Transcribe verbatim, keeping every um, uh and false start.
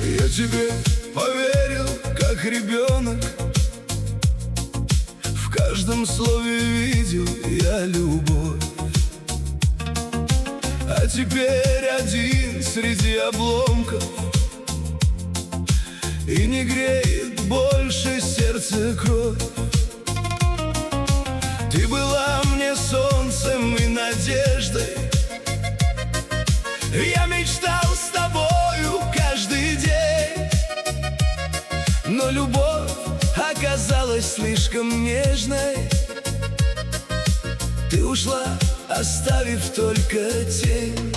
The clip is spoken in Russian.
Я тебе поверил, как ребенок. В каждом слове видел я любовь. А теперь один среди обломков, и не греет больше сердце кровь. Ты была мне солнцем и надеждой. Я мечтал с тобою каждый день, но любовь оказалась слишком нежной. Ты ушла, оставив только тень.